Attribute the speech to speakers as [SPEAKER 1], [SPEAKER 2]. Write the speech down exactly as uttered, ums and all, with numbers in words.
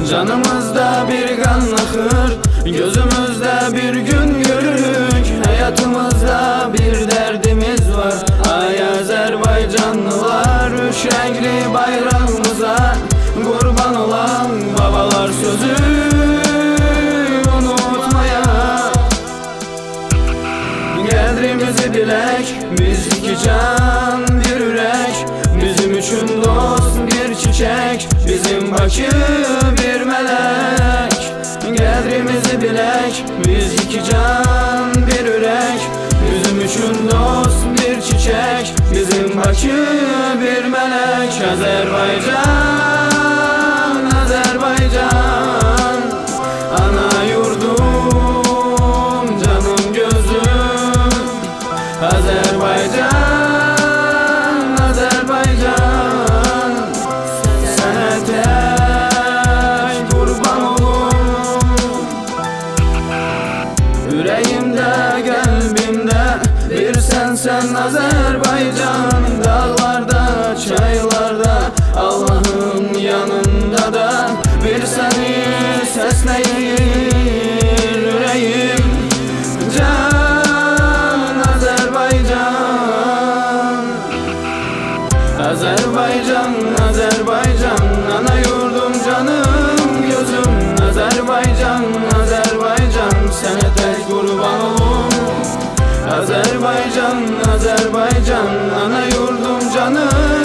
[SPEAKER 1] Canımızda bir kan akır, gözümüzde bir gün görürük. Hayatımızda bir derdimiz var, ay Azerbaycanlılar. Üç renkli bayrağımıza kurban olan babalar sözü unutmaya. Geldiğimizi bilek, biz iki can bir yürek. Bizim üçün dost bir çiçek, bizim Bakı bir melek. Geldiğimizi bilek, biz iki can bir yürek. Bizim üçün dost bir çiçek, bizim Bakı bir melek. Azerbaycan, Azerbaycan, ana yurdum, canım gözüm. Azerbaycan, Azerbaycan, sana tek kurban olum. Yüreğimde, kalbimde bir sensen Azerbaycan. Dağlarda, çaylarda, Allah'ın yanında da bir seni sesleyir yüreğim. Can Azerbaycan, Azerbaycan, Azerbaycan, ana yurdum, canım gözüm. Azerbaycan, Azerbaycan, sana tek kurban olum. Azerbaycan, Azerbaycan, ana yurdum, canım